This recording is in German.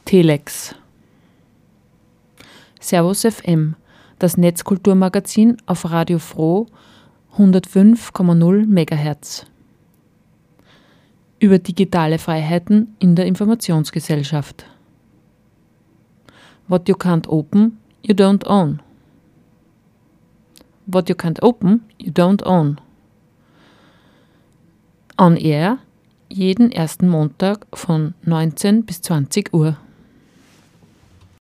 Telex. Servus FM, das Netzkulturmagazin auf Radio Froh 105,0 MHz. Über digitale Freiheiten in der Informationsgesellschaft. What you can't open, you don't own. What you can't open, you don't own. On Air, jeden ersten Montag von 19 bis 20 Uhr.